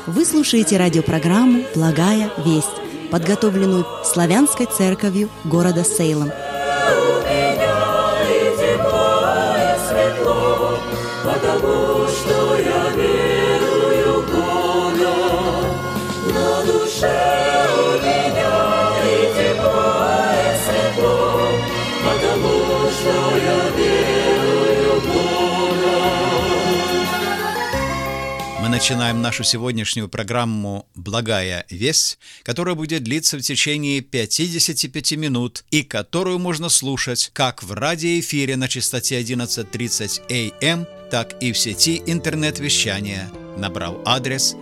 Вы слушаете радиопрограмму «Благая весть», подготовленную Славянской церковью города Сейлом. Потому что я верую в Бога, на душе у меня и тепло, и светло, потому что я верую в Бога. Мы начинаем нашу сегодняшнюю программу «Благая весть», которая будет длиться в течение 55 минут и которую можно слушать как в радиоэфире на частоте 11:30 АМ, так и в сети интернет-вещания, набрав адрес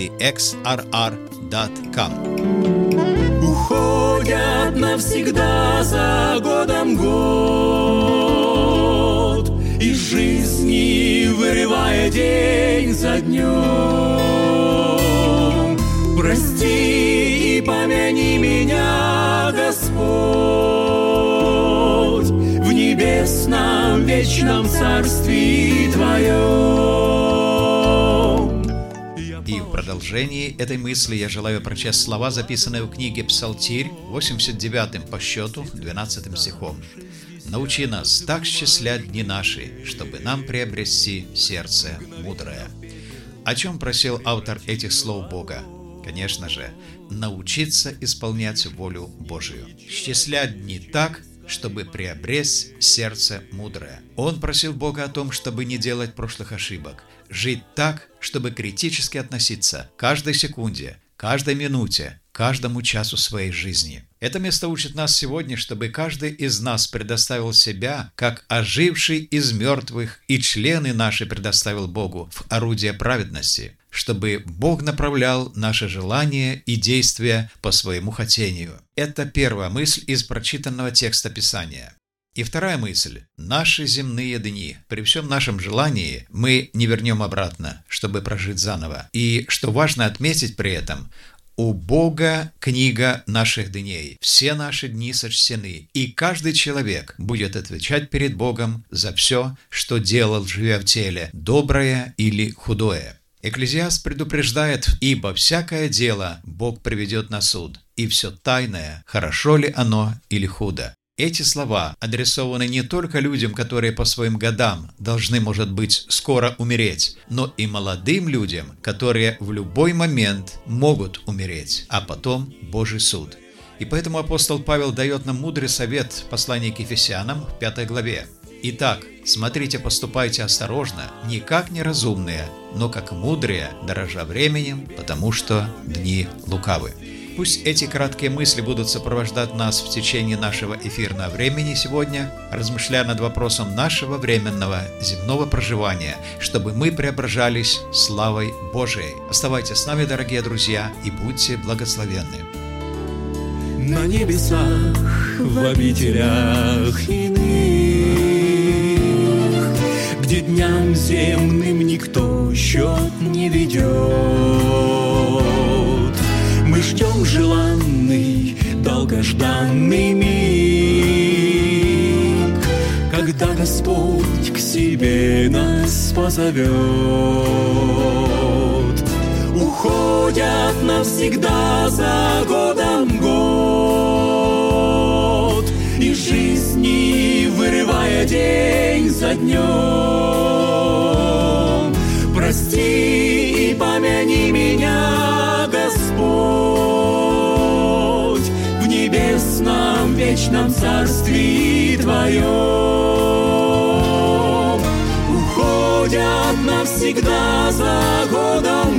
pdxrr.com. Уходят навсегда за годом год, из жизни вырывая день за днем. Прости и помяни меня, Господь, в небесном вечном царстве Твоем. И в продолжении этой мысли я желаю прочесть слова, записанные в книге Псалтирь, 89 по счету, 12 стихом. «Научи нас так счислять дни наши, чтобы нам приобрести сердце мудрое». О чем просил автор этих слов Бога? Конечно же, научиться исполнять волю Божию. Счислять дни так, чтобы приобрести сердце мудрое. Он просил Бога о том, чтобы не делать прошлых ошибок, жить так, чтобы критически относиться к каждой секунде, каждой минуте, каждому часу своей жизни. Это место учит нас сегодня, чтобы каждый из нас предоставил себя, как оживший из мертвых, и члены наши предоставил Богу в орудие праведности, чтобы Бог направлял наши желания и действия по своему хотению. Это первая мысль из прочитанного текста Писания. И вторая мысль. Наши земные дни. При всем нашем желании мы не вернем обратно, чтобы прожить заново. И что важно отметить при этом, у Бога книга наших дней. Все наши дни сочтены. И каждый человек будет отвечать перед Богом за все, что делал, живя в теле, доброе или худое. Экклезиаст предупреждает: «Ибо всякое дело Бог приведет на суд, и все тайное, хорошо ли оно или худо». Эти слова адресованы не только людям, которые по своим годам должны, может быть, скоро умереть, но и молодым людям, которые в любой момент могут умереть, а потом Божий суд. И поэтому апостол Павел дает нам мудрый совет в послании к Ефесянам в 5 главе. «Итак, смотрите, поступайте осторожно, не как неразумные, но как мудрые, дорожа временем, потому что дни лукавы». Пусть эти краткие мысли будут сопровождать нас в течение нашего эфирного времени сегодня, размышляя над вопросом нашего временного земного проживания, чтобы мы преображались славой Божией. Оставайтесь с нами, дорогие друзья, и будьте благословенны. На небесах, в обителях иных, где дням земным никто счет не ведет, мы ждем желанный, долгожданный миг, когда Господь к себе нас позовет. Уходят навсегда за годом год, из жизни вырывая день за днем. Прости и помяни меня, Господь, в небесном вечном царстве Твоем. Уходят навсегда за годом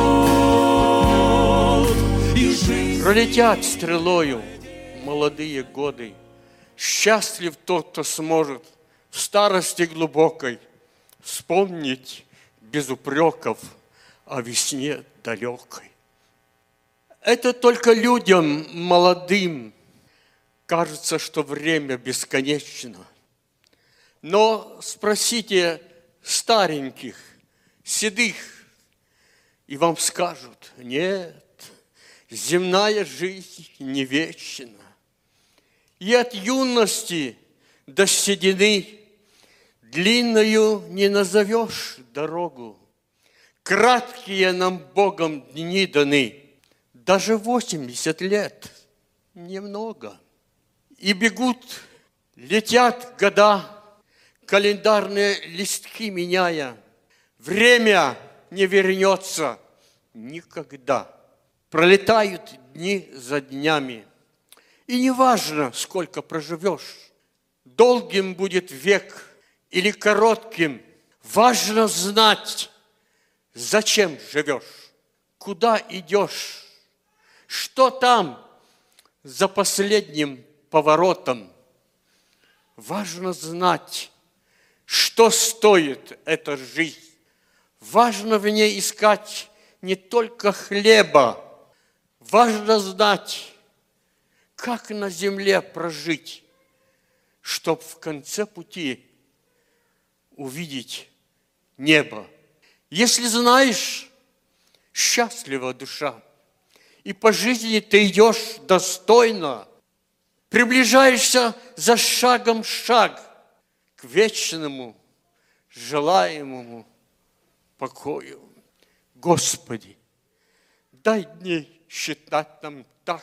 год, и жизнь... Пролетят стрелою молодые годы. Счастлив тот, кто сможет в старости глубокой вспомнить без упреков о весне далекой. Это только людям молодым кажется, что время бесконечно. Но спросите стареньких, седых, и вам скажут: нет, земная жизнь не вечна. И от юности до седины длинною не назовешь дорогу. Краткие нам Богом дни даны, даже 80 лет немного. И бегут, летят года, календарные листки меняя. Время не вернется никогда. Пролетают дни за днями. И не важно, сколько проживешь, долгим будет век или коротким, важно знать, зачем живешь, куда идешь, что там за последним поворотом. Важно знать, что стоит эта жизнь. Важно в ней искать не только хлеба, важно знать, как на земле прожить, чтоб в конце пути увидеть небо. Если знаешь, счастлива душа, и по жизни ты идешь достойно, приближаешься за шагом шаг к вечному, желаемому покою. Господи, дай дней считать нам так,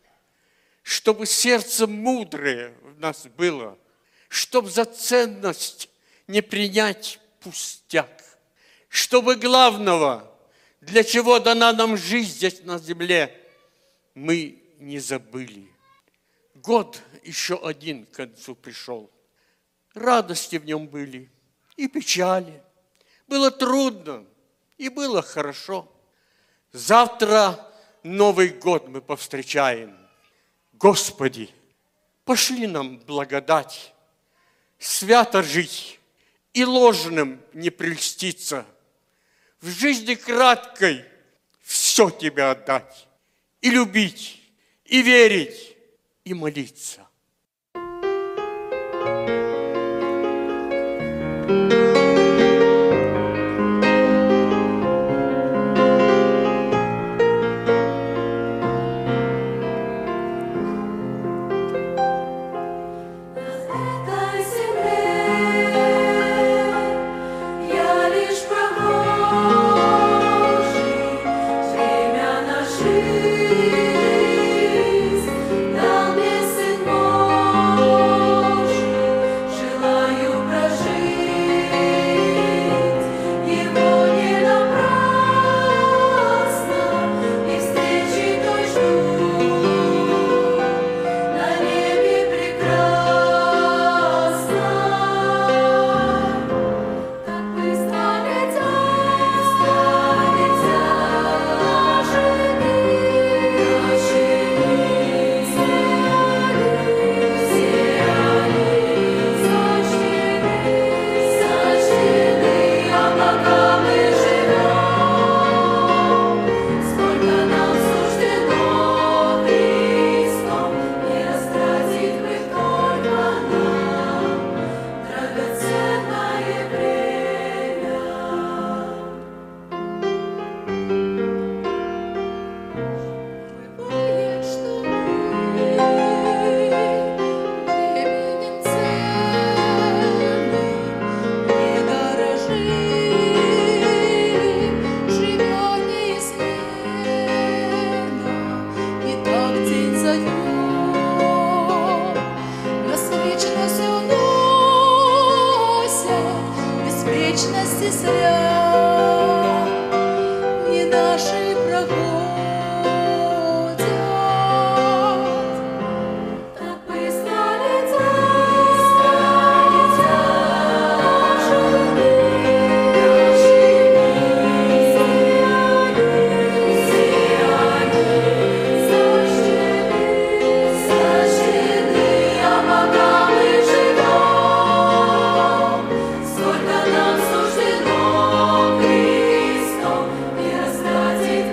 чтобы сердце мудрое в нас было, чтобы за ценность не принять пустяк, чтобы главного, для чего дана нам жизнь здесь на земле, мы не забыли. Год еще один к концу пришел. Радости в нем были и печали. Было трудно и было хорошо. Завтра Новый год мы повстречаем. Господи, пошли нам благодать, свято жить и ложным не прельститься, в жизни краткой все Тебе отдать, и любить, и верить, и молиться. Сколько нам суждено Христом не растратить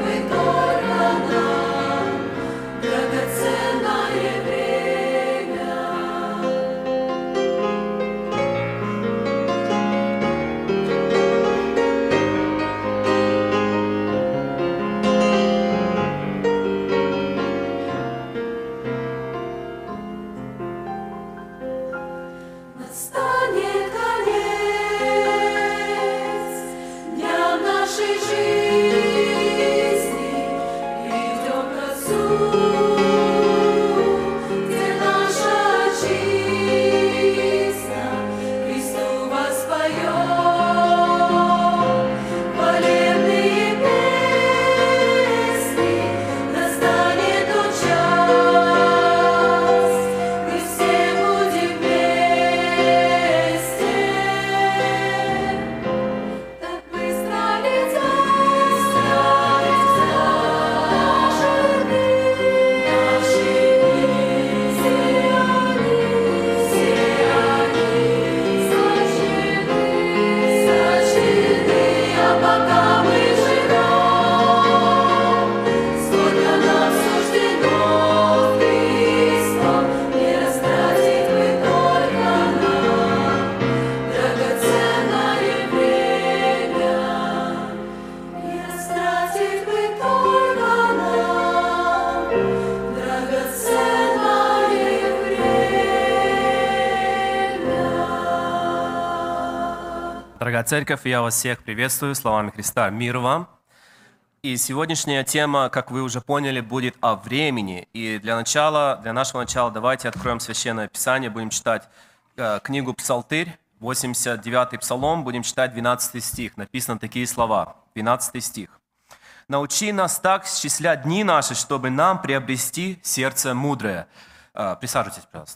Дорогая церковь, я вас всех приветствую словами Христа. Мир вам! И сегодняшняя тема, как вы уже поняли, будет о времени. И для нашего начала давайте откроем Священное Писание, будем читать книгу Псалтырь, 89-й Псалом, будем читать 12 стих. Написаны такие слова, 12 стих. «Научи нас так счислять дни наши, чтобы нам приобрести сердце мудрое». Присаживайтесь, пожалуйста.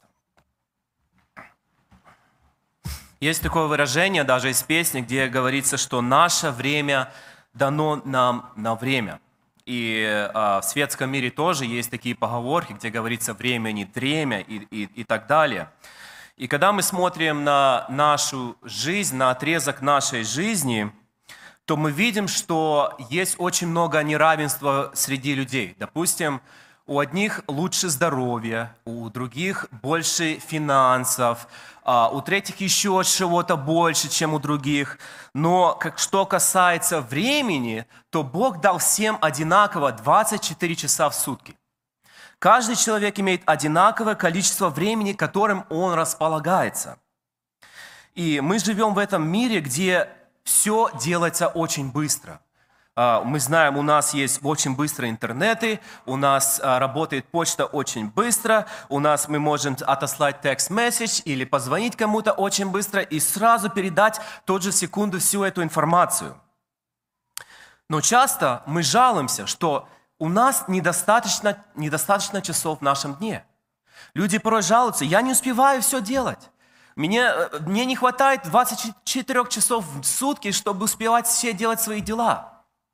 Есть такое выражение даже из песни, где говорится, что наше время дано нам на время. И в светском мире тоже есть такие поговорки, где говорится «время не дремя» и так далее. И когда мы смотрим на нашу жизнь, на отрезок нашей жизни, то мы видим, что есть очень много неравенства среди людей. Допустим, у одних лучше здоровье, у других больше финансов, у третьих еще чего-то больше, чем у других. Но что касается времени, то Бог дал всем одинаково 24 часа в сутки. Каждый человек имеет одинаковое количество времени, которым он располагается. И мы живем в этом мире, где все делается очень быстро. Мы знаем, у нас есть очень быстрые интернеты, у нас работает почта очень быстро, мы можем отослать текст-месседж или позвонить кому-то очень быстро и сразу передать в ту же секунду всю эту информацию. Но часто мы жалуемся, что у нас недостаточно часов в нашем дне. Люди порой жалуются: я не успеваю все делать. Мне не хватает 24 часов в сутки, чтобы успевать все делать свои дела.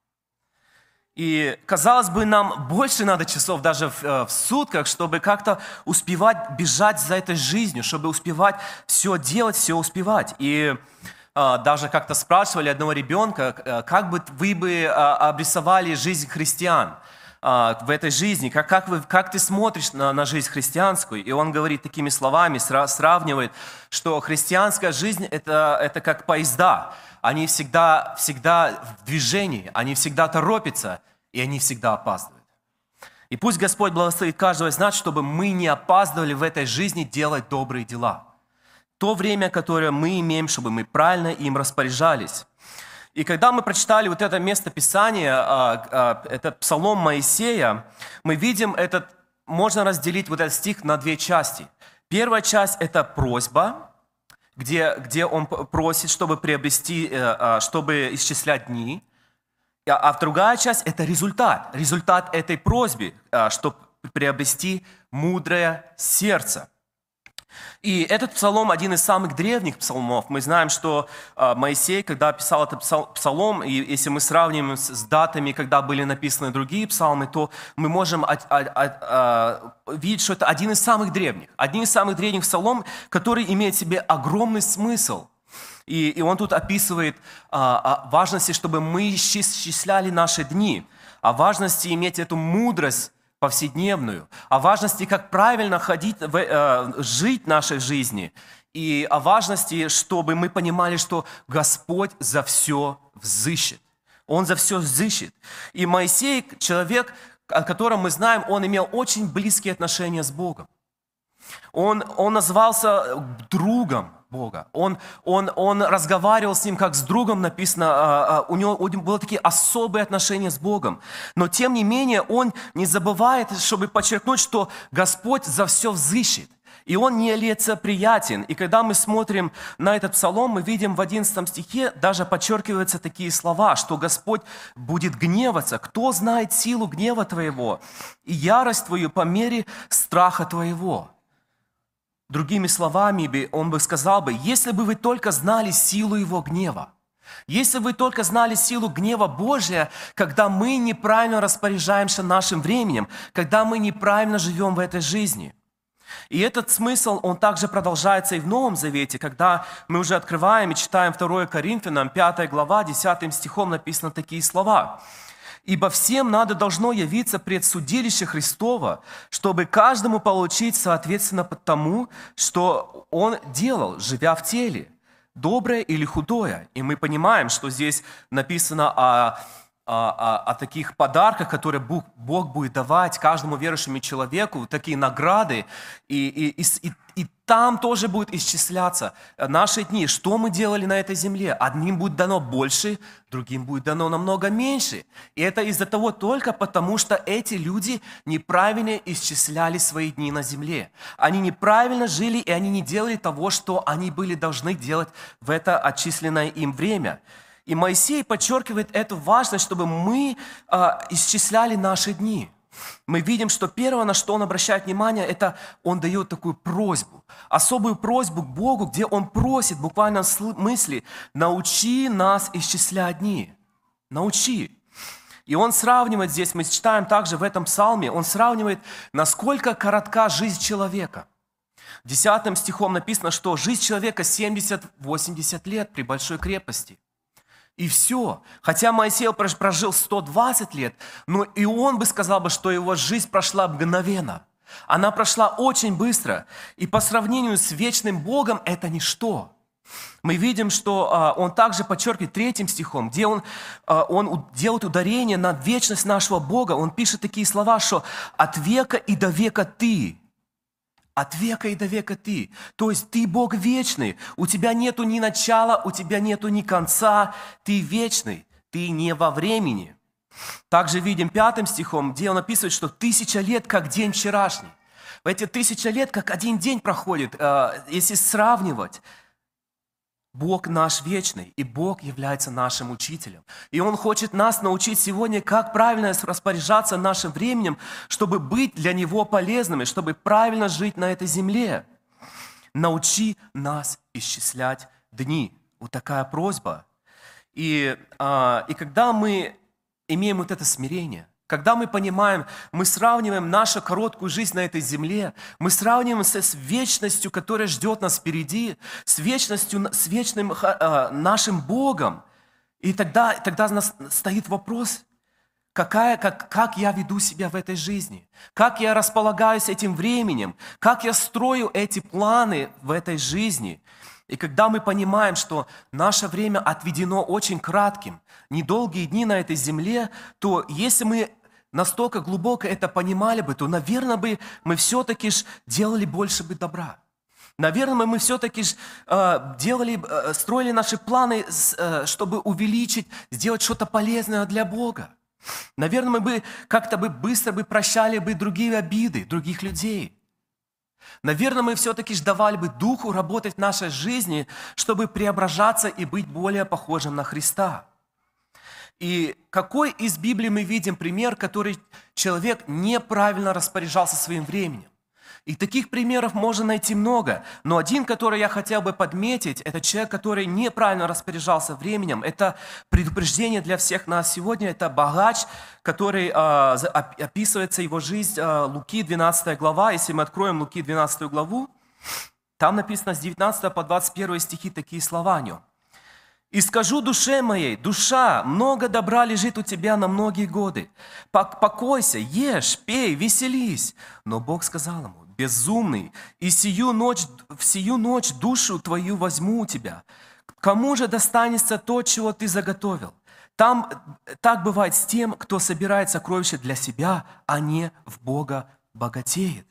И, казалось бы, нам больше надо часов даже в сутках, чтобы как-то успевать бежать за этой жизнью, чтобы успевать все делать, все успевать. И даже как-то спрашивали одного ребенка, как бы вы обрисовали жизнь христиан в этой жизни, как ты смотришь на жизнь христианскую. И он говорит такими словами, сравнивает, что христианская жизнь – это как поезда. Они всегда в движении, они всегда торопятся, и они всегда опаздывают. И пусть Господь благословит каждого из нас, чтобы мы не опаздывали в этой жизни делать добрые дела. То время, которое мы имеем, чтобы мы правильно им распоряжались. И когда мы прочитали вот это место Писания, этот Псалом Моисея, мы видим, можно разделить вот этот стих на две части. Первая часть – это просьба, где он просит, чтобы приобрести, чтобы исчислять дни. А другая часть – это результат этой просьбы, чтобы приобрести мудрое сердце. И этот псалом один из самых древних псалмов. Мы знаем, что Моисей, когда писал этот псалом, и если мы сравним с датами, когда были написаны другие псалмы, то мы можем видеть, что это один из самых древних псалом, который имеет в себе огромный смысл. И он тут описывает о важности, чтобы мы исчисляли наши дни, о важности иметь эту мудрость повседневную, о важности, как правильно жить нашей жизни, и о важности, чтобы мы понимали, что Господь за все взыщет. Он за все взыщет. И Моисей, человек, о котором мы знаем, он имел очень близкие отношения с Богом. Он назывался другом Бога. Он разговаривал с ним как с другом, написано, у него были такие особые отношения с Богом. Но тем не менее, он не забывает, чтобы подчеркнуть, что Господь за все взыщет. И он нелицеприятен. И когда мы смотрим на этот псалом, мы видим в 11 стихе, даже подчеркиваются такие слова, что Господь будет гневаться. Кто знает силу гнева твоего и ярость твою по мере страха твоего? Другими словами, он бы сказал, если бы вы только знали силу Его гнева, если бы вы только знали силу гнева Божия, когда мы неправильно распоряжаемся нашим временем, когда мы неправильно живем в этой жизни. И этот смысл, он также продолжается и в Новом Завете, когда мы уже открываем и читаем 2 Коринфянам, 5 глава, 10 стихом написаны такие слова. «Ибо всем должно явиться пред судилище Христово, чтобы каждому получить соответственно тому, что он делал, живя в теле, доброе или худое». И мы понимаем, что здесь написано о таких подарках, которые Бог будет давать каждому верующему человеку, такие награды, и там тоже будет исчисляться наши дни, что мы делали на этой земле. Одним будет дано больше, другим будет дано намного меньше. И это из-за того только потому, что эти люди неправильно исчисляли свои дни на земле. Они неправильно жили, и они не делали того, что они были должны делать в это отчисленное им время. И Моисей подчеркивает эту важность, чтобы мы исчисляли наши дни. Мы видим, что первое, на что он обращает внимание, это он дает такую просьбу, особую просьбу к Богу, где он просит, буквально в смысле, научи нас исчислять дни. Научи. И он сравнивает здесь, мы читаем также в этом псалме, он сравнивает, насколько коротка жизнь человека. 10 стихом написано, что жизнь человека 70-80 лет при большой крепости. И все. Хотя Моисей прожил 120 лет, но и он бы сказал, что его жизнь прошла мгновенно. Она прошла очень быстро. И по сравнению с вечным Богом это ничто. Мы видим, что он также подчеркивает 3 стихом, где он делает ударение на вечность нашего Бога. Он пишет такие слова, что «от века и до века Ты». От века и до века Ты. То есть Ты Бог вечный. У Тебя нету ни начала, у Тебя нету ни конца. Ты вечный. Ты не во времени. Также видим 5 стихом, где он описывает, что 1000 лет, как день вчерашний. В эти 1000 лет, как один день проходит. Если сравнивать, Бог наш вечный, и Бог является нашим учителем. И Он хочет нас научить сегодня, как правильно распоряжаться нашим временем, чтобы быть для Него полезными, чтобы правильно жить на этой земле. Научи нас исчислять дни. Вот такая просьба. И когда мы имеем вот это смирение, когда мы понимаем, мы сравниваем нашу короткую жизнь на этой земле, мы сравниваем с вечностью, которая ждет нас впереди, с вечностью, с вечным нашим Богом. И тогда у нас стоит вопрос, как я веду себя в этой жизни, как я располагаюсь этим временем, как я строю эти планы в этой жизни. И когда мы понимаем, что наше время отведено очень кратким, недолгие дни на этой земле, то если мы настолько глубоко это понимали бы, то, наверное, мы все-таки делали больше бы добра. Наверное, мы все-таки строили наши планы, чтобы увеличить, сделать что-то полезное для Бога. Наверное, мы бы как-то быстро прощали бы другие обиды, других людей. Наверное, мы все-таки давали бы Духу работать в нашей жизни, чтобы преображаться и быть более похожим на Христа. И какой из Библии мы видим пример, который человек неправильно распоряжался своим временем? И таких примеров можно найти много, но один, который я хотел бы подметить, это человек, который неправильно распоряжался временем. Это предупреждение для всех нас сегодня, это богач, который описывается его жизнь, Луки 12 глава. Если мы откроем Луки 12 главу, там написано с 19 по 21 стихи такие слова о нем. «И скажу душе моей, душа, много добра лежит у тебя на многие годы. Покойся, ешь, пей, веселись». Но Бог сказал ему: «Безумный, и в сию ночь душу твою возьму у тебя. Кому же достанется то, чего ты заготовил? Так бывает с тем, кто собирает сокровища для себя, а не в Бога богатеет».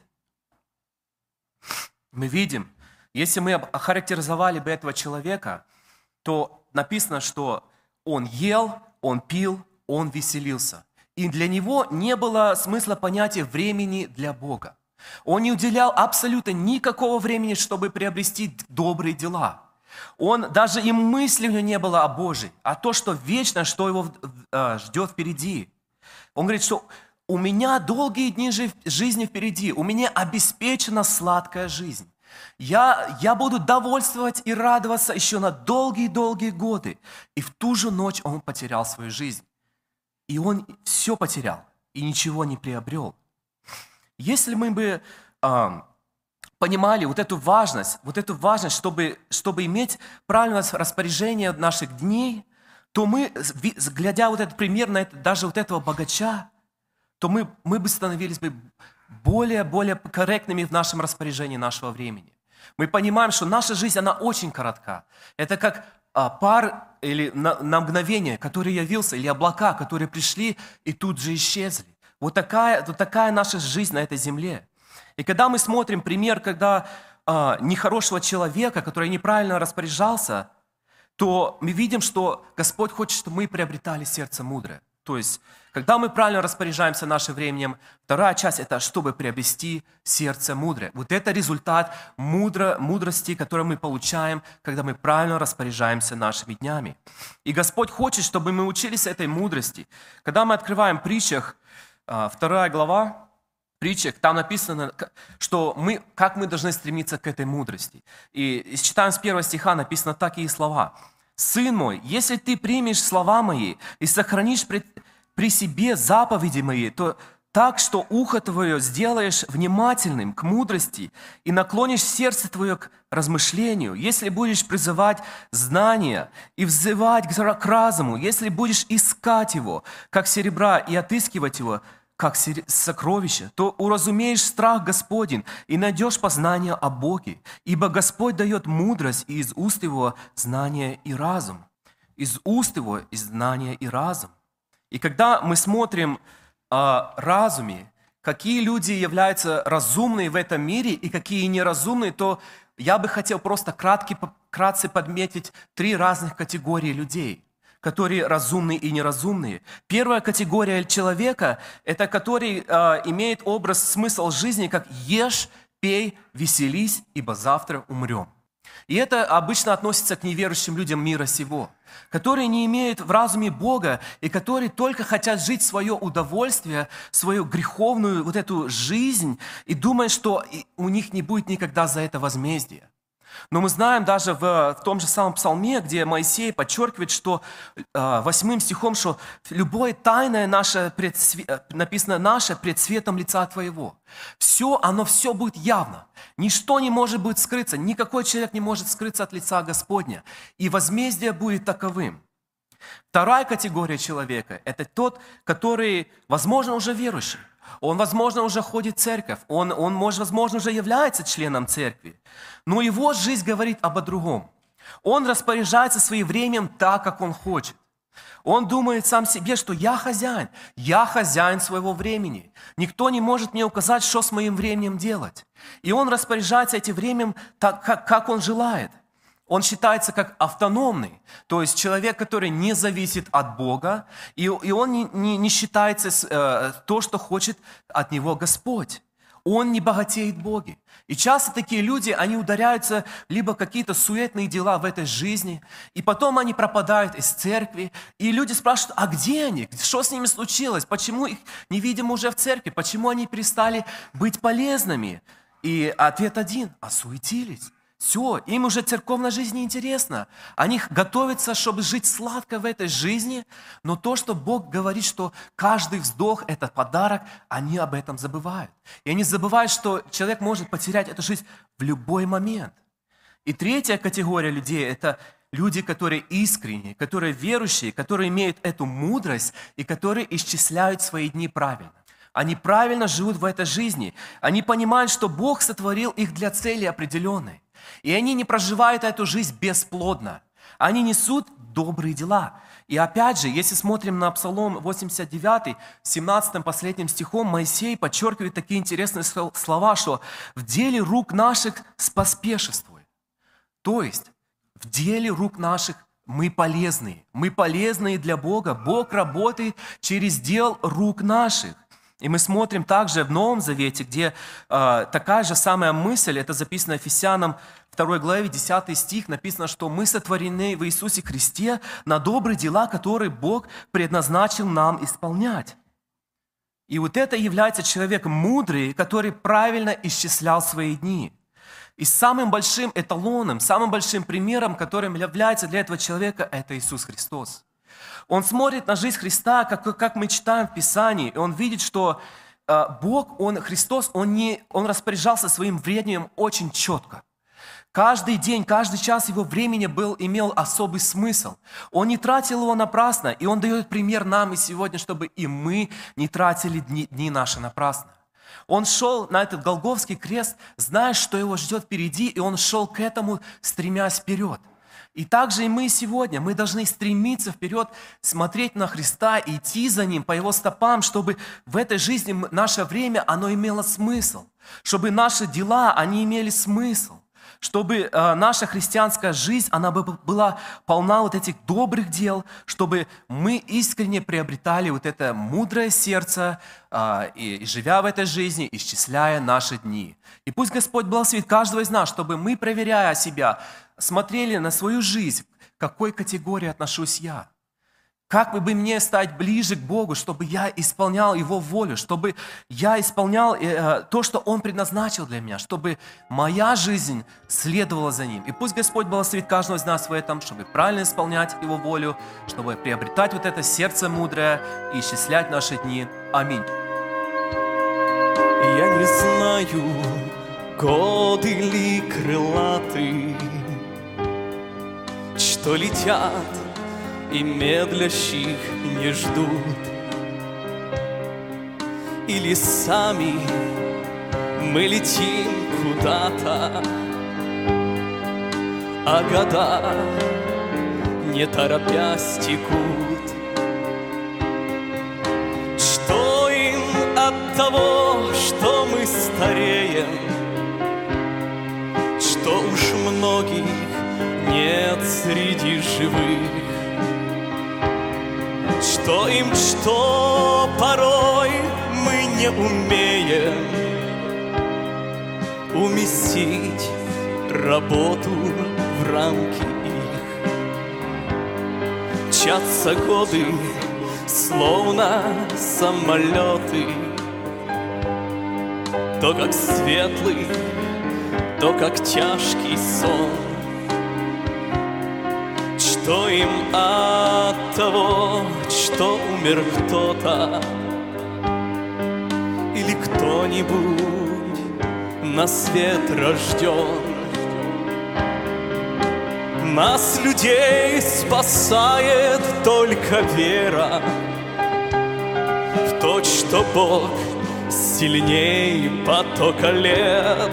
Мы видим, если мы охарактеризовали бы этого человека, то написано, что он ел, он пил, он веселился. И для него не было смысла понятия времени для Бога. Он не уделял абсолютно никакого времени, чтобы приобрести добрые дела. Он даже и мысли у него не было о Божьей, а то, что вечно, что его ждет впереди. Он говорит, что у меня долгие дни жизни впереди, у меня обеспечена сладкая жизнь. Я буду довольствовать и радоваться еще на долгие-долгие годы. И в ту же ночь он потерял свою жизнь. И он все потерял, и ничего не приобрел. Если мы бы понимали вот эту важность, чтобы иметь правильное распоряжение наших дней, то мы, глядя вот этот пример на даже вот этого богача, то мы бы становились бы более корректными в нашем распоряжении нашего времени. Мы понимаем, что наша жизнь, она очень коротка. Это как пар или на мгновение, который явился, или облака, которые пришли и тут же исчезли. Вот такая наша жизнь на этой земле. И когда мы смотрим пример, когда нехорошего человека, который неправильно распоряжался, то мы видим, что Господь хочет, чтобы мы приобретали сердце мудрое. То есть, когда мы правильно распоряжаемся нашим временем, вторая часть – это чтобы приобрести сердце мудрое. Вот это результат мудрости, которую мы получаем, когда мы правильно распоряжаемся нашими днями. И Господь хочет, чтобы мы учились этой мудрости. Когда мы открываем в Притчах, 2 глава, Притчах, там написано, что как мы должны стремиться к этой мудрости. И читаем с 1 стиха, написано такие слова. «Сын мой, если ты примешь слова мои и сохранишь при себе заповеди мои, то так, что ухо твое сделаешь внимательным к мудрости и наклонишь сердце твое к размышлению, если будешь призывать знания и взывать к разуму, если будешь искать его, как серебра, и отыскивать его, как сокровище, то уразумеешь страх Господень и найдешь познание о Боге. Ибо Господь дает мудрость, и из уст Его знание и разум. Из уст Его и знание и разум. И когда мы смотрим о разуме, какие люди являются разумные в этом мире и какие неразумные, то я бы хотел просто кратко подметить 3 разных категории людей, которые разумные и неразумные. Первая категория человека – это который имеет образ, смысл жизни, как «ешь, пей, веселись, ибо завтра умрем». И это обычно относится к неверующим людям мира сего, которые не имеют в разуме Бога и которые только хотят жить свое удовольствие, свою греховную вот эту жизнь и думают, что у них не будет никогда за это возмездия. Но мы знаем даже в том же самом псалме, где Моисей подчеркивает, что 8 стихом, что любое тайное наше, написано наше пред светом лица Твоего. Оно все будет явно. Ничто не может быть скрыться, никакой человек не может скрыться от лица Господня. И возмездие будет таковым. Вторая категория человека – это тот, который, возможно, уже верующий. Он, возможно, уже ходит в церковь, он, возможно, уже является членом церкви. Но его жизнь говорит об другом. Он распоряжается своим временем так, как он хочет. Он думает сам себе, что я хозяин своего времени. Никто не может мне указать, что с моим временем делать. И он распоряжается этим временем так, как он желает. Он считается как автономный, то есть человек, который не зависит от Бога, и он не считается то, что хочет от него Господь. Он не богатеет в Боге. И часто такие люди, они ударяются либо в какие-то суетные дела в этой жизни, и потом они пропадают из церкви, и люди спрашивают, а где они? Что с ними случилось? Почему их не видим уже в церкви? Почему они перестали быть полезными? И ответ один – осуетились. Все, им уже церковная жизнь не интересна. Они готовятся, чтобы жить сладко в этой жизни, но то, что Бог говорит, что каждый вздох – это подарок, они об этом забывают. И они забывают, что человек может потерять эту жизнь в любой момент. И третья категория людей – это люди, которые искренние, которые верующие, которые имеют эту мудрость и которые исчисляют свои дни правильно. Они правильно живут в этой жизни. Они понимают, что Бог сотворил их для цели определенной. И они не проживают эту жизнь бесплодно. Они несут добрые дела. И опять же, если смотрим на Псалом 89, 17 последним стихом, Моисей подчеркивает такие интересные слова, что «в деле рук наших поспешествуй». То есть, в деле рук наших мы полезные. Мы полезные для Бога. Бог работает через дел рук наших. И мы смотрим также в Новом Завете, где такая же самая мысль, это записано Ефесянам 2 главе, 10 стих, написано, что мы сотворены в Иисусе Христе на добрые дела, которые Бог предназначил нам исполнять. И вот это является человек мудрый, который правильно исчислял свои дни. И самым большим эталоном, самым большим примером, которым является для этого человека, это Иисус Христос. Он смотрит на жизнь Христа, как мы читаем в Писании, и он видит, что Бог, Христос, он распоряжался своим временем очень четко. Каждый день, каждый час его времени имел особый смысл. Он не тратил его напрасно, и он дает пример нам и сегодня, чтобы и мы не тратили дни наши напрасно. Он шел на этот Голгофский крест, зная, что его ждет впереди, и он шел к этому, стремясь вперед. И также и мы сегодня, мы должны стремиться вперед, смотреть на Христа и идти за Ним по Его стопам, чтобы в этой жизни наше время, оно имело смысл, чтобы наши дела, они имели смысл, чтобы наша христианская жизнь, она бы была полна вот этих добрых дел, чтобы мы искренне приобретали вот это мудрое сердце, и живя в этой жизни, исчисляя наши дни. И пусть Господь благословит каждого из нас, чтобы мы, проверяя себя, смотрели на свою жизнь, к какой категории отношусь я. Как бы мне стать ближе к Богу, чтобы я исполнял Его волю, чтобы я исполнял то, что Он предназначил для меня, чтобы моя жизнь следовала за Ним. И пусть Господь благословит каждого из нас в этом, чтобы правильно исполнять Его волю, чтобы приобретать вот это сердце мудрое и исчислять наши дни. Аминь. Я не знаю, годы ли крылаты, что летят и медлящих не ждут, или сами мы летим куда-то, а года не торопясь текут. Что им от того, что мы стареем, что уж многих нет среди живых? Что им, что порой мы не умеем уместить работу в рамки их. Мчатся годы, словно самолеты, то как светлый, то как тяжкий сон. Что им от того, что умер кто-то или кто-нибудь на свет рожден? Нас, людей, спасает только вера в то, что Бог сильней потока лет.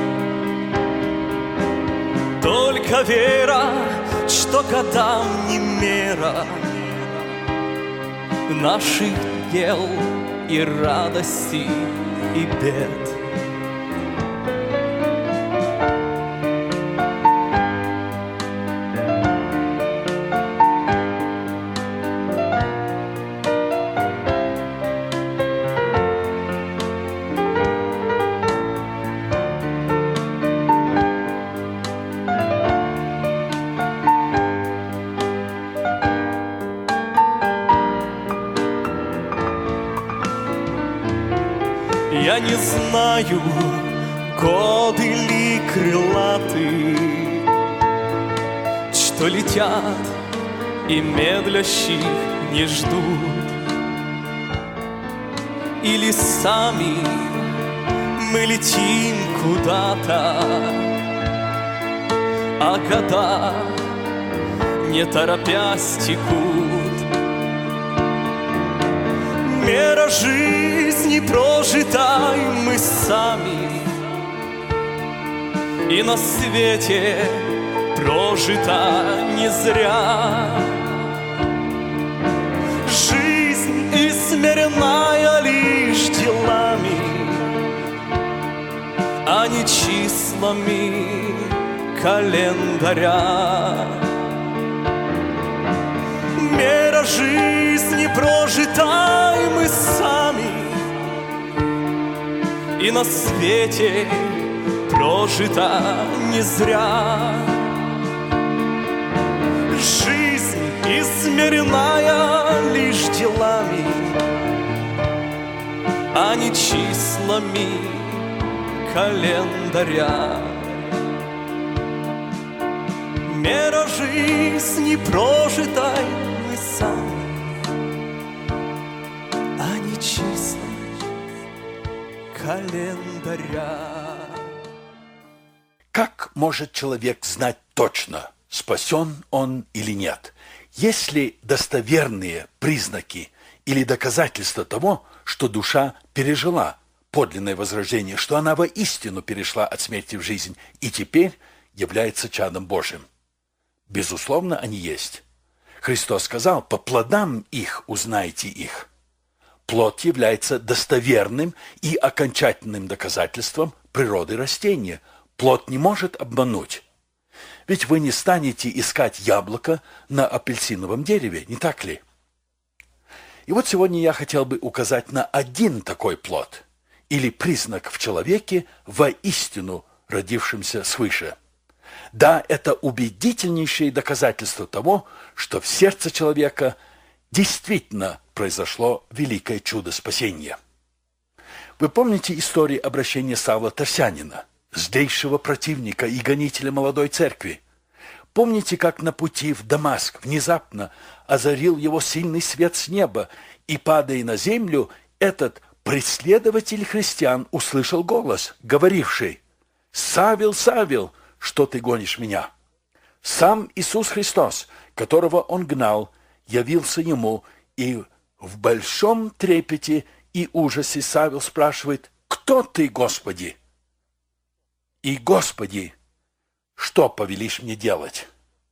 Только вера, что годам не мера наших дел и радостей и бед. Я не знаю, годы ли крылаты, что летят и медлящих не ждут, или сами мы летим куда-то, а года не торопясь текут. Мера жизни прожитай мы сами, и на свете прожита не зря. Жизнь измеренная лишь делами, а не числами календаря. Мера жизни прожитай мы сами, и на свете прожита не зря. Жизнь измеренная лишь делами, а не числами календаря. Мера жизни прожитай мы сами, а не числа календаря. Как может человек знать точно, спасен он или нет, если достоверные признаки или доказательства того, что душа пережила подлинное возрождение, что она воистину перешла от смерти в жизнь и теперь является чадом Божьим? Безусловно, они есть. Христос сказал: по плодам их узнаете их. Плод является достоверным и окончательным доказательством природы растения. Плод не может обмануть. Ведь вы не станете искать яблоко на апельсиновом дереве, не так ли? И вот сегодня я хотел бы указать на один такой плод, или признак в человеке, воистину родившемся свыше. Да, это убедительнейшее доказательство того, что в сердце человека действительно произошло великое чудо спасения. Вы помните историю обращения Савла Тарсянина, злейшего противника и гонителя молодой церкви? Помните, как на пути в Дамаск внезапно озарил его сильный свет с неба, и, падая на землю, этот преследователь христиан услышал голос, говоривший: «Савел, Савел, что ты гонишь меня?» Сам Иисус Христос, которого он гнал, явился ему, и в большом трепете и ужасе Савел спрашивает: «Кто ты, Господи?» И: «Господи, что повелишь мне делать?»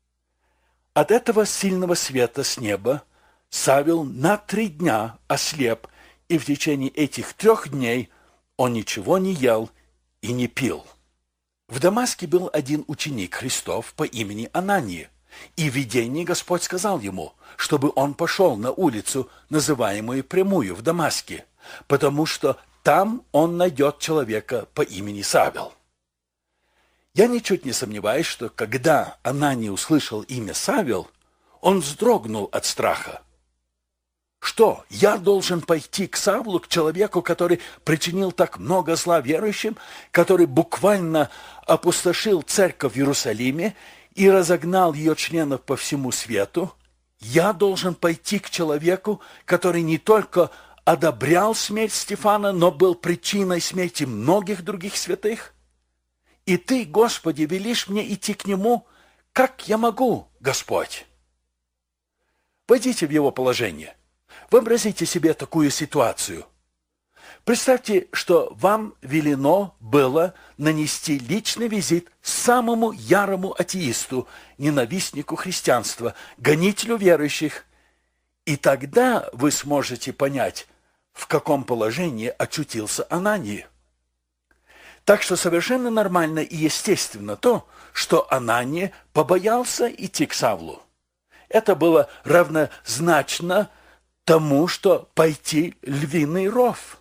От этого сильного света с неба Савел на 3 дня ослеп, и в течение этих 3 дней он ничего не ел и не пил. В Дамаске был один ученик Христов по имени Анания, и в видении Господь сказал ему, чтобы он пошел на улицу, называемую Прямую в Дамаске, потому что там он найдет человека по имени Савел. Я ничуть не сомневаюсь, что когда Анания услышал имя Савел, он вздрогнул от страха. Что, я должен пойти к Савлу, к человеку, который причинил так много зла верующим, который буквально опустошил церковь в Иерусалиме и разогнал ее членов по всему свету? Я должен пойти к человеку, который не только одобрял смерть Стефана, но был причиной смерти многих других святых? И ты, Господи, велишь мне идти к нему? Как я могу, Господь? Войдите в его положение. Вообразите себе такую ситуацию. Представьте, что вам велено было нанести личный визит самому ярому атеисту, ненавистнику христианства, гонителю верующих, и тогда вы сможете понять, в каком положении очутился Анания. Так что совершенно нормально и естественно то, что Анания побоялся идти к Савлу. Это было равнозначно тому, что пойти львиный ров.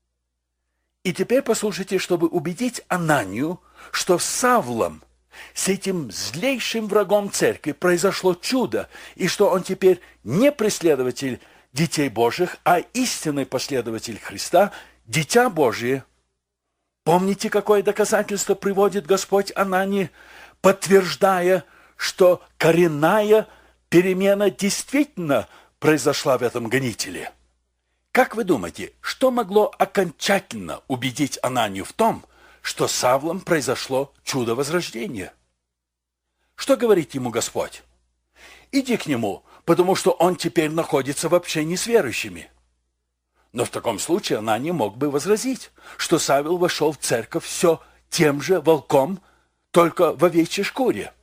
И теперь послушайте, чтобы убедить Ананию, что с Савлом, с этим злейшим врагом церкви, произошло чудо, и что он теперь не преследователь детей Божьих, а истинный последователь Христа, дитя Божие. Помните, какое доказательство приводит Господь Анании, подтверждая, что коренная перемена действительно произошла в этом гонителе? Как вы думаете, что могло окончательно убедить Ананию в том, что с Савлом произошло чудо возрождения? Что говорит ему Господь? Иди к нему, потому что он теперь находится в общении с верующими. Но в таком случае Анания мог бы возразить, что Савел вошел в церковь все тем же волком, только в овечьей шкуре.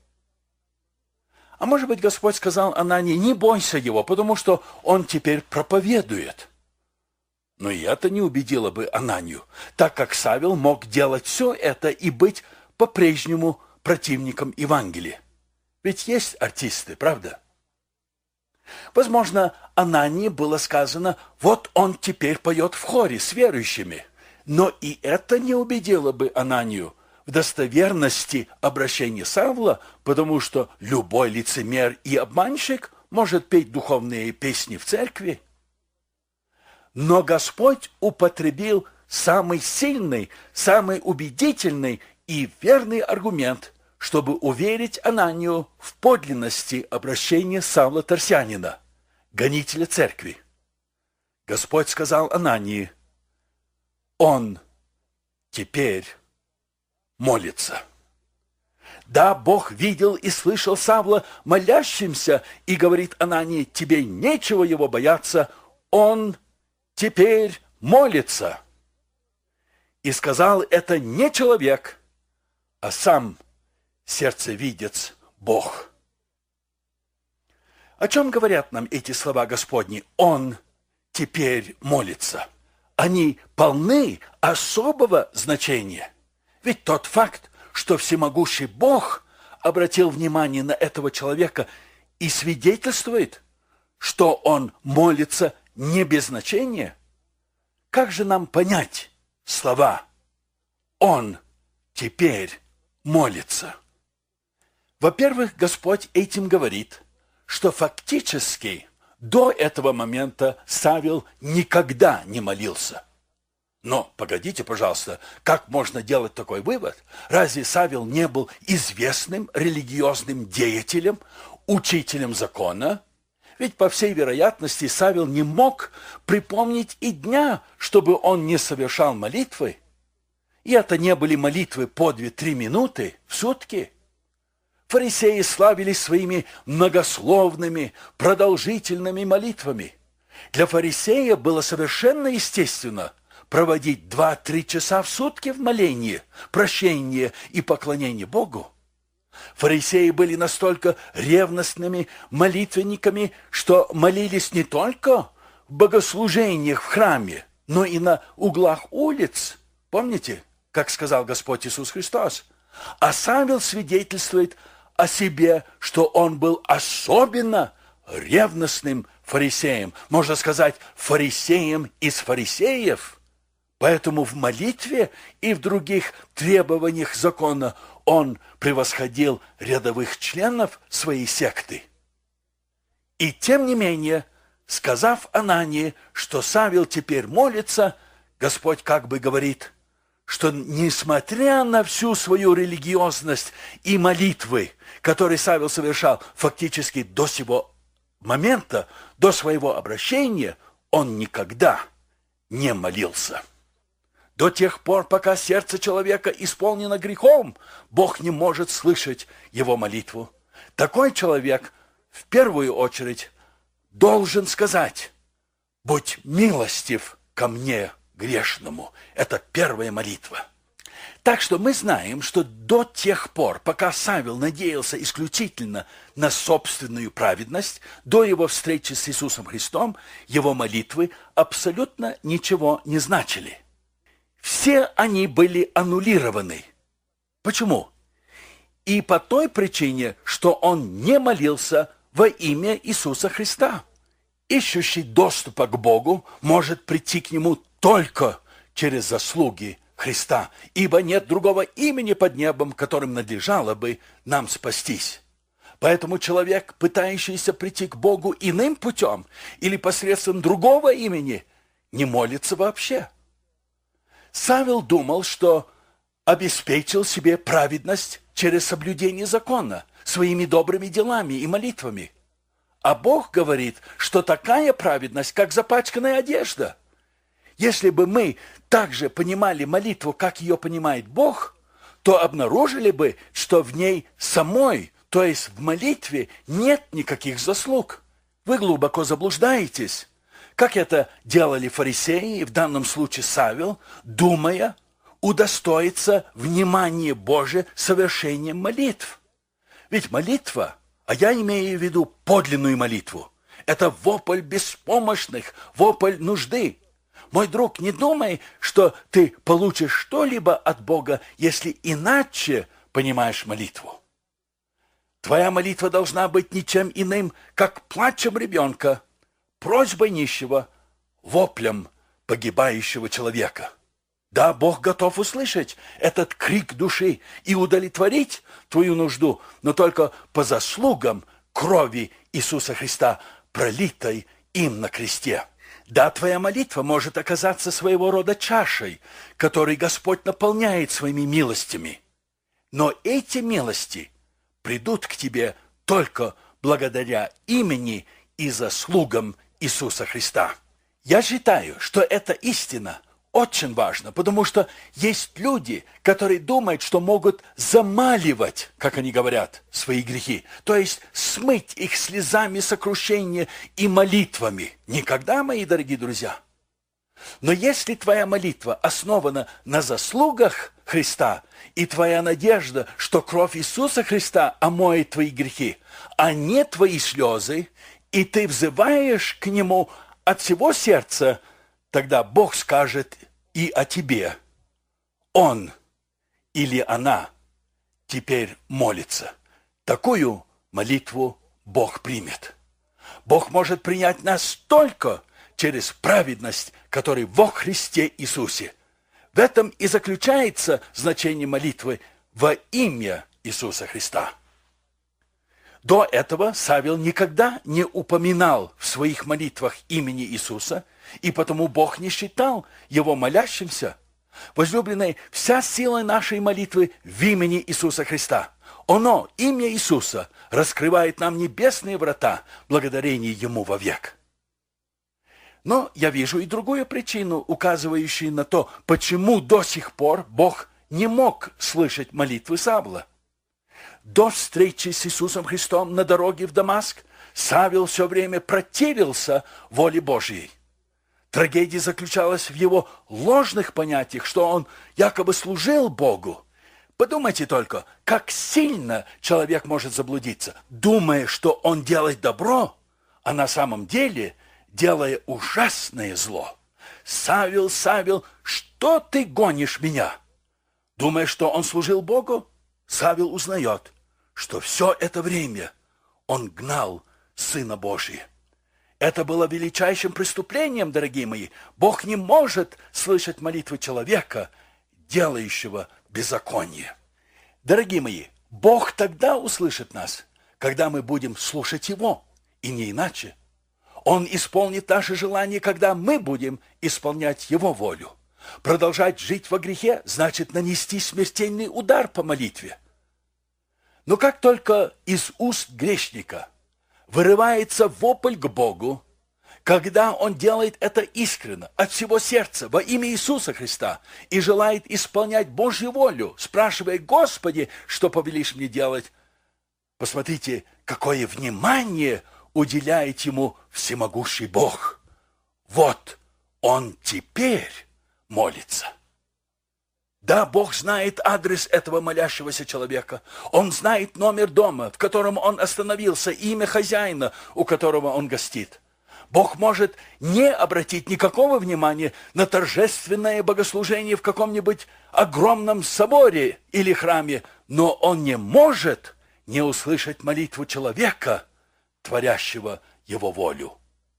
А может быть, Господь сказал Анании: не бойся его, потому что он теперь проповедует. Но и это не убедило бы Ананию, так как Савел мог делать все это и быть по-прежнему противником Евангелия. Ведь есть артисты, правда? Возможно, Анании было сказано: вот он теперь поет в хоре с верующими. Но и это не убедило бы Ананию в достоверности обращения Савла, потому что любой лицемер и обманщик может петь духовные песни в церкви. Но Господь употребил самый сильный, самый убедительный и верный аргумент, чтобы уверить Ананию в подлинности обращения Савла Тарсянина, гонителя церкви. Господь сказал Анании: он теперь молится. Да, Бог видел и слышал Савла молящимся, и говорит Анании: тебе нечего его бояться, он теперь молится. И сказал это не человек, а сам сердцевидец Бог. О чем говорят нам эти слова Господни? Он теперь молится. Они полны особого значения. Ведь тот факт, что всемогущий Бог обратил внимание на этого человека и свидетельствует, что он молится не без значения, как же нам понять слова «Он теперь молится»? Во-первых, Господь этим говорит, что фактически до этого момента Савел никогда не молился. Но, погодите, пожалуйста, как можно делать такой вывод? Разве Савел не был известным религиозным деятелем, учителем закона? Ведь, по всей вероятности, Савел не мог припомнить и дня, чтобы он не совершал молитвы. И это не были молитвы по 2-3 минуты в сутки. Фарисеи славились своими многословными, продолжительными молитвами. Для фарисея было совершенно естественно проводить 2-3 часа в сутки в молении, прощении и поклонении Богу. Фарисеи были настолько ревностными молитвенниками, что молились не только в богослужениях в храме, но и на углах улиц. Помните, как сказал Господь Иисус Христос? А Савел свидетельствует о себе, что он был особенно ревностным фарисеем. Можно сказать, фарисеем из фарисеев. Поэтому в молитве и в других требованиях закона он превосходил рядовых членов своей секты. И тем не менее, сказав Анании, что Савел теперь молится, Господь как бы говорит, что несмотря на всю свою религиозность и молитвы, которые Савел совершал фактически до сего момента, до своего обращения, он никогда не молился. До тех пор, пока сердце человека исполнено грехом, Бог не может слышать его молитву. Такой человек в первую очередь должен сказать: «Будь милостив ко мне, грешному». Это первая молитва. Так что мы знаем, что до тех пор, пока Савел надеялся исключительно на собственную праведность, до его встречи с Иисусом Христом, его молитвы абсолютно ничего не значили. Все они были аннулированы. Почему? И по той причине, что он не молился во имя Иисуса Христа. Ищущий доступа к Богу может прийти к Нему только через заслуги Христа, ибо нет другого имени под небом, которым надлежало бы нам спастись. Поэтому человек, пытающийся прийти к Богу иным путем или посредством другого имени, не молится вообще. Савел думал, что обеспечил себе праведность через соблюдение закона, своими добрыми делами и молитвами. А Бог говорит, что такая праведность, как запачканная одежда. Если бы мы также понимали молитву, как ее понимает Бог, то обнаружили бы, что в ней самой, то есть в молитве, нет никаких заслуг. Вы глубоко заблуждаетесь. Как это делали фарисеи, в данном случае Савел, думая удостоиться внимания Божия совершением молитв. Ведь молитва, а я имею в виду подлинную молитву, это вопль беспомощных, вопль нужды. Мой друг, не думай, что ты получишь что-либо от Бога, если иначе понимаешь молитву. Твоя молитва должна быть ничем иным, как плачем ребенка, просьбой нищего, воплем погибающего человека. Да, Бог готов услышать этот крик души и удовлетворить твою нужду, но только по заслугам крови Иисуса Христа, пролитой им на кресте. Да, твоя молитва может оказаться своего рода чашей, которой Господь наполняет своими милостями. Но эти милости придут к тебе только благодаря имени и заслугам Иисуса Христа. Я считаю, что эта истина очень важна, потому что есть люди, которые думают, что могут замаливать, как они говорят, свои грехи, то есть смыть их слезами сокрушения и молитвами. Никогда, мои дорогие друзья. Но если твоя молитва основана на заслугах Христа, и твоя надежда, что кровь Иисуса Христа омоет твои грехи, а не твои слезы, и ты взываешь к Нему от всего сердца, тогда Бог скажет и о тебе. Он или она теперь молится. Такую молитву Бог примет. Бог может принять нас только через праведность, которая во Христе Иисусе. В этом и заключается значение молитвы во имя Иисуса Христа. До этого Савел никогда не упоминал в своих молитвах имени Иисуса, и потому Бог не считал его молящимся. Возлюбленные, вся сила нашей молитвы в имени Иисуса Христа. Оно, имя Иисуса, раскрывает нам небесные врата, благодарение Ему вовек. Но я вижу и другую причину, указывающую на то, почему до сих пор Бог не мог слышать молитвы Савла. До встречи с Иисусом Христом на дороге в Дамаск Савел все время противился воле Божьей. Трагедия заключалась в его ложных понятиях, что он якобы служил Богу. Подумайте только, как сильно человек может заблудиться, думая, что он делает добро, а на самом деле делая ужасное зло. «Савел, Савел, что ты гонишь меня?» Думая, что он служил Богу, Савел узнает, что все это время он гнал Сына Божия. Это было величайшим преступлением, дорогие мои. Бог не может слышать молитвы человека, делающего беззаконие. Дорогие мои, Бог тогда услышит нас, когда мы будем слушать Его, и не иначе. Он исполнит наши желания, когда мы будем исполнять Его волю. Продолжать жить во грехе значит нанести смертельный удар по молитве. Но как только из уст грешника вырывается вопль к Богу, когда он делает это искренне, от всего сердца, во имя Иисуса Христа, и желает исполнять Божью волю, спрашивая: «Господи, что повелишь мне делать?» Посмотрите, какое внимание уделяет ему всемогущий Бог. Вот он теперь молится. Да, Бог знает адрес этого молящегося человека. Он знает номер дома, в котором он остановился, имя хозяина, у которого он гостит. Бог может не обратить никакого внимания на торжественное богослужение в каком-нибудь огромном соборе или храме, но он не может не услышать молитву человека, творящего его волю.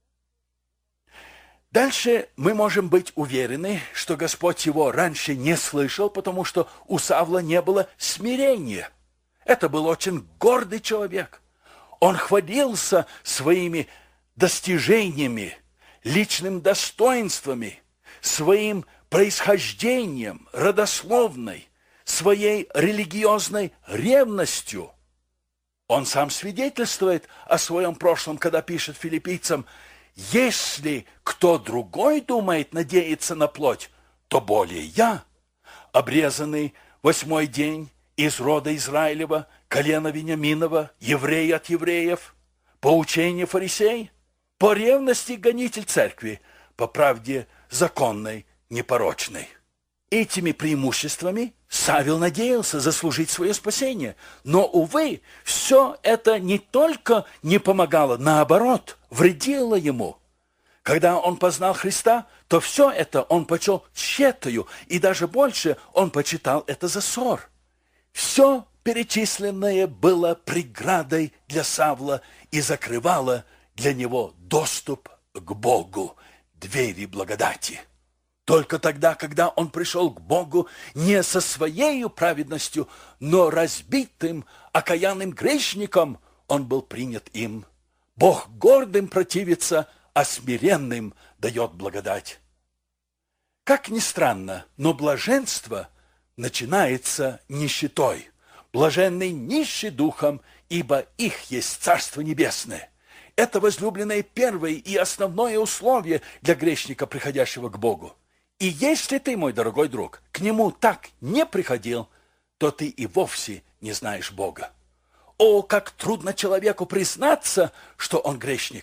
Дальше мы можем быть уверены, что Господь его раньше не слышал, потому что у Савла не было смирения. Это был очень гордый человек. Он хвалился своими достижениями, личным достоинствами, своим происхождением, родословной, своей религиозной ревностью. Он сам свидетельствует о своем прошлом, когда пишет филиппийцам: «Если кто другой думает надеяться на плоть, то более я, обрезанный 8-й день из рода Израилева, колена Вениаминова, еврей от евреев, по учению фарисей, по ревности гонитель церкви, по правде законной, непорочной». Этими преимуществами Савел надеялся заслужить свое спасение. Но, увы, все это не только не помогало, наоборот, вредило ему. Когда он познал Христа, то все это он почел тщетою, и даже больше он почитал это за ссор. Все перечисленное было преградой для Савла и закрывало для него доступ к Богу, двери благодати. Только тогда, когда он пришел к Богу не со своей праведностью, но разбитым, окаянным грешником, он был принят им. Бог гордым противится, а смиренным дает благодать. Как ни странно, но блаженство начинается нищетой. Блаженны нищи духом, ибо их есть Царство Небесное. Это, возлюбленное, первое и основное условие для грешника, приходящего к Богу. И если ты, мой дорогой друг, к Нему так не приходил, то ты и вовсе не знаешь Бога. О, как трудно человеку признаться, что он грешник!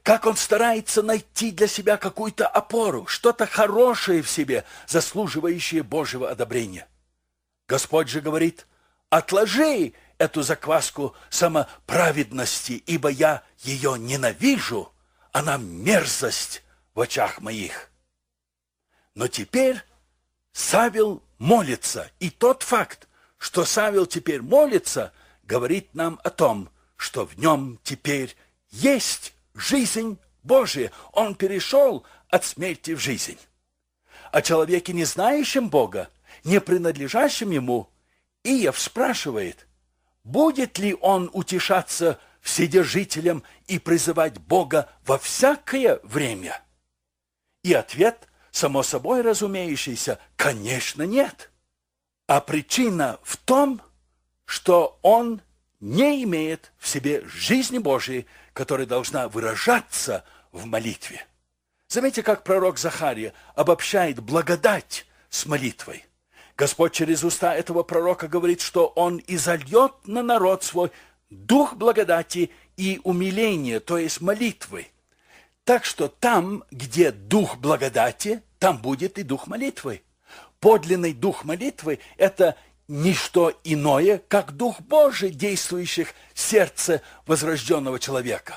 как он старается найти для себя какую-то опору, что-то хорошее в себе, заслуживающее Божьего одобрения. Господь же говорит: отложи эту закваску самоправедности, ибо я ее ненавижу, она мерзость в очах моих. Но теперь Савел молится, и тот факт, что Савел теперь молится, говорит нам о том, что в нем теперь есть жизнь Божия. Он перешел от смерти в жизнь. О человеке, не знающем Бога, не принадлежащем ему, Иов спрашивает, будет ли он утешаться вседержителем и призывать Бога во всякое время? И ответ, само собой разумеющийся, конечно, нет. А причина в том, что он не имеет в себе жизни Божией, которая должна выражаться в молитве. Заметьте, как пророк Захария обобщает благодать с молитвой. Господь через уста этого пророка говорит, что Он изольет на народ свой дух благодати и умиления, то есть молитвы. Так что там, где дух благодати, там будет и дух молитвы. Подлинный дух молитвы – это не что иное, как Дух Божий, действующий в сердце возрожденного человека.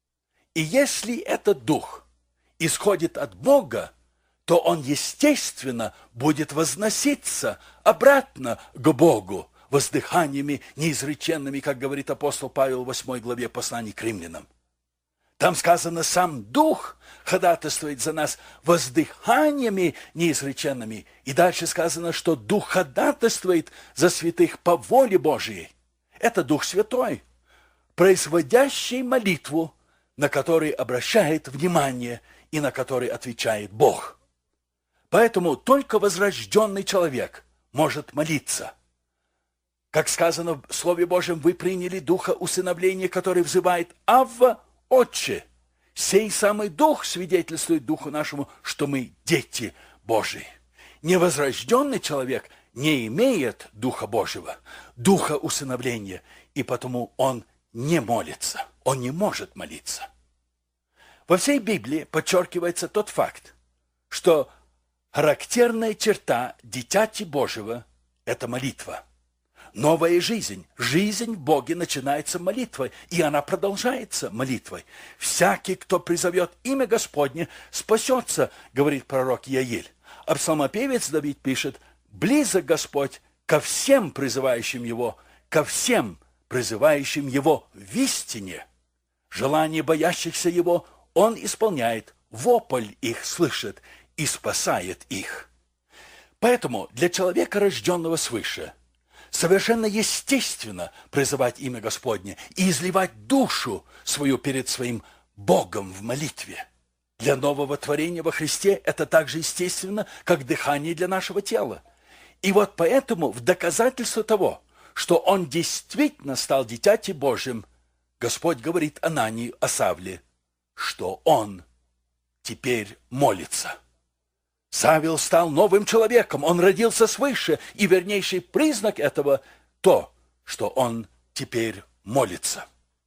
И если этот дух исходит от Бога, то он, естественно, будет возноситься обратно к Богу воздыханиями неизреченными, как говорит апостол Павел в 8 главе послания к римлянам. Там сказано, сам Дух ходатайствует за нас воздыханиями неизреченными. И дальше сказано, что Дух ходатайствует за святых по воле Божией. Это Дух Святой, производящий молитву, на который обращает внимание и на который отвечает Бог. Поэтому только возрожденный человек может молиться. Как сказано в Слове Божьем, вы приняли Духа усыновления, который взывает «Авва, Отче». Сей самый Дух свидетельствует Духу нашему, что мы дети Божии. Невозрожденный человек не имеет Духа Божьего, Духа усыновления, и потому он не молится, он не может молиться. Во всей Библии подчеркивается тот факт, что характерная черта дитяти Божьего – это молитва. Новая жизнь. Жизнь в Боге начинается молитвой, и она продолжается молитвой. «Всякий, кто призовет имя Господне, спасется», говорит пророк Иаиль. А псалмопевец Давид пишет, «Близок Господь ко всем призывающим Его, ко всем призывающим Его в истине. Желание боящихся Его Он исполняет, вопль их слышит и спасает их». Поэтому для человека, рожденного свыше, совершенно естественно призывать имя Господне и изливать душу свою перед своим Богом в молитве. Для нового творения во Христе это так же естественно, как дыхание для нашего тела. И вот поэтому в доказательство того, что он действительно стал дитяти Божьим, Господь говорит Анании о Савле, что он теперь молится. Савел стал новым человеком, он родился свыше, и вернейший признак этого – то, что он теперь молится.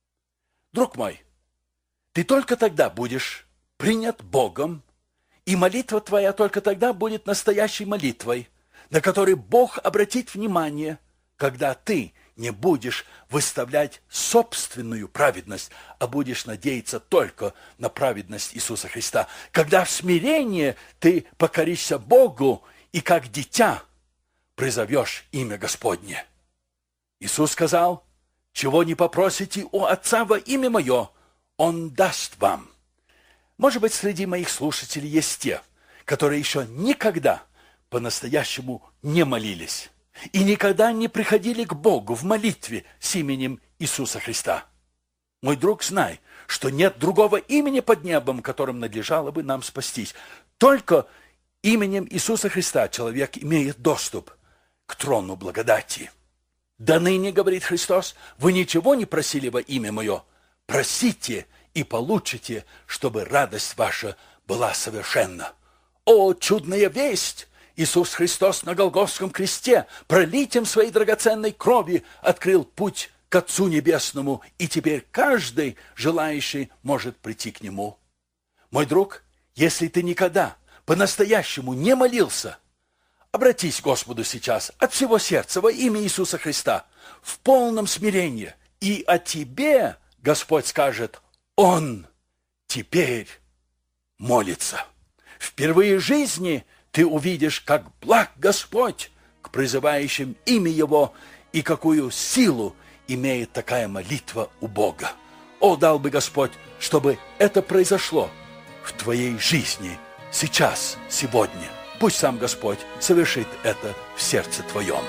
Друг мой, ты только тогда будешь принят Богом, и молитва твоя только тогда будет настоящей молитвой, на которой Бог обратит внимание, когда ты не будешь выставлять собственную праведность, а будешь надеяться только на праведность Иисуса Христа. Когда в смирении ты покоришься Богу и как дитя призовешь имя Господне. Иисус сказал, «Чего не попросите у Отца во имя Мое, Он даст вам». Может быть, среди моих слушателей есть те, которые еще никогда по-настоящему не молились и никогда не приходили к Богу в молитве с именем Иисуса Христа. Мой друг, знай, что нет другого имени под небом, которым надлежало бы нам спастись. Только именем Иисуса Христа человек имеет доступ к трону благодати. «До ныне, — говорит Христос, — вы ничего не просили во имя Мое. Просите и получите, чтобы радость ваша была совершенна». О, чудная весть! Иисус Христос на Голгофском кресте пролитием своей драгоценной крови открыл путь к Отцу Небесному, и теперь каждый желающий может прийти к Нему. Мой друг, если ты никогда по-настоящему не молился, обратись к Господу сейчас от всего сердца во имя Иисуса Христа в полном смирении, и о тебе Господь скажет: Он теперь молится. Впервые в жизни ты увидишь, как благ Господь к призывающим имя Его, и какую силу имеет такая молитва у Бога. О, дал бы Господь, чтобы это произошло в твоей жизни сейчас, сегодня. Пусть сам Господь совершит это в сердце твоем.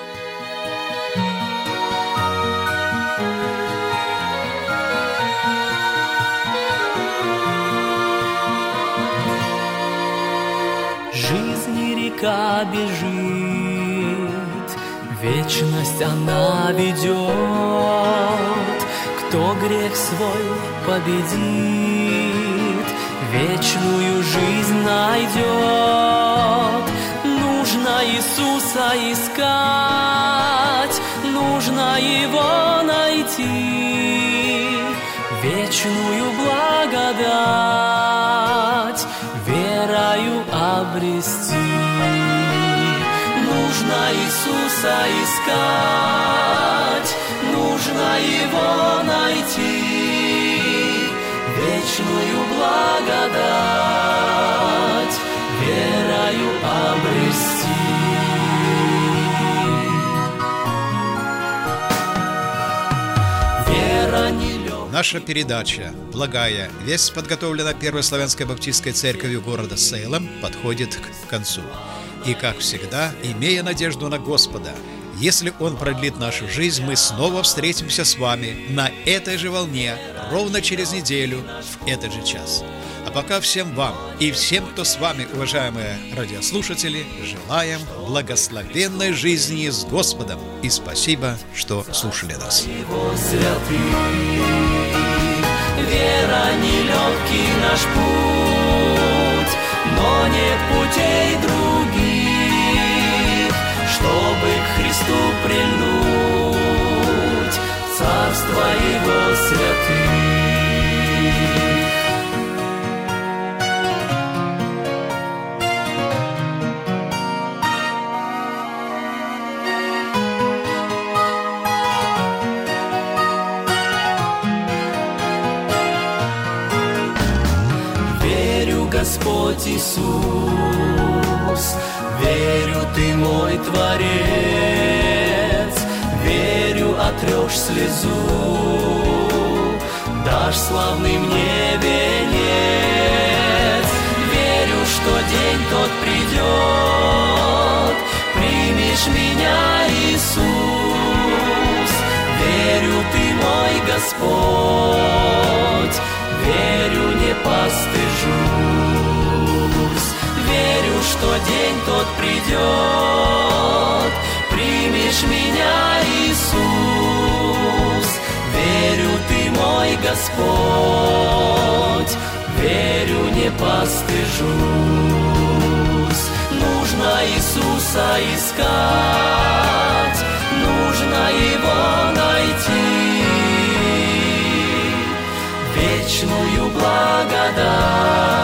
Жизнь река бежит, вечность она ведет. Кто грех свой победит, вечную жизнь найдет. Нужно Иисуса искать, нужно Его найти, вечную благодать верою обрести. Нужно Иисуса искать, нужно Его найти, вечную благодать верою обрести. Вера нелегкая. Наша передача «Благая весть», подготовлена Первой Славянской Баптистской Церковью города Сейлем, подходит к концу. И, как всегда, имея надежду на Господа, если Он продлит нашу жизнь, мы снова встретимся с вами на этой же волне ровно через неделю в этот же час. А пока всем вам и всем, кто с вами, уважаемые радиослушатели, желаем благословенной жизни с Господом. И спасибо, что слушали нас. Вера нелегкий наш путь, но нет путей других, чтобы к Христу прильнуть, царство Его святых. Господь Иисус, верю, Ты мой Творец, верю, отрешь слезу, дашь славный мне венец. Верю, что день тот придет, примешь меня, Иисус. Верю, Ты мой Господь, верю, не постыжусь. Верю, что день тот придет, примешь меня, Иисус. Верю, Ты мой Господь, верю, не постыжусь. Нужно Иисуса искать, нужно Его найти, вечную благодать